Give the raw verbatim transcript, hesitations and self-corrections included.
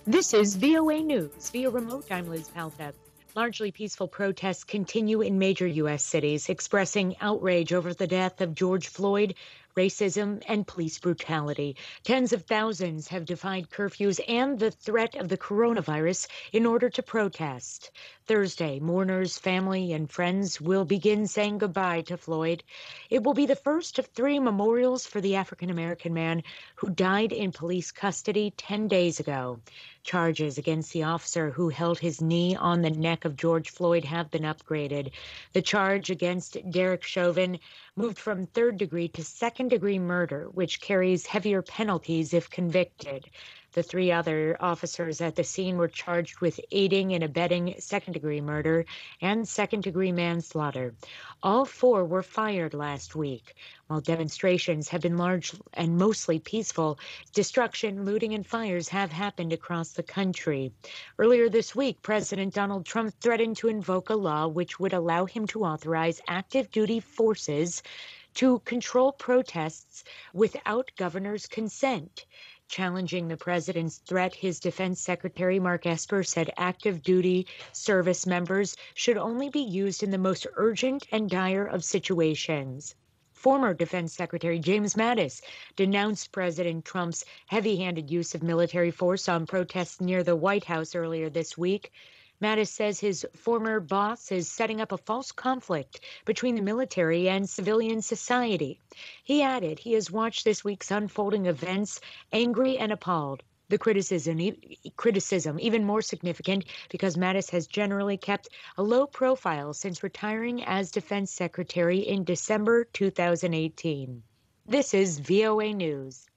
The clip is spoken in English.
This is V O A News. Via remote, I'm Liz Palta. Largely peaceful protests continue in major U S cities, expressing outrage over the death of George Floyd, racism, and police brutality. Tens of thousands have defied curfews and the threat of the coronavirus in order to protest. Thursday, mourners, family, and friends will begin saying goodbye to Floyd. It will be the first of three memorials for the African American man who died in police custody ten days ago. Charges against the officer who held his knee on the neck of George Floyd have been upgraded. The charge against Derek Chauvin moved from third degree to second degree murder, which carries heavier penalties if convicted. The three other officers at the scene were charged with aiding and abetting second degree murder and second degree manslaughter. All four were fired last week. While demonstrations have been large and mostly peaceful, destruction, looting, and fires have happened across the country. Earlier this week, President Donald Trump threatened to invoke a law which would allow him to authorize active duty forces to control protests without governor's consent. Challenging the president's threat, his defense secretary, Mark Esper, said active duty service members should only be used in the most urgent and dire of situations. Former Defense Secretary James Mattis denounced President Trump's heavy-handed use of military force on protests near the White House earlier this week. Mattis says his former boss is setting up a false conflict between the military and civilian society. He added he has watched this week's unfolding events angry and appalled. The criticism, criticism even more significant because Mattis has generally kept a low profile since retiring as Defense Secretary in December two thousand eighteen. This is V O A News.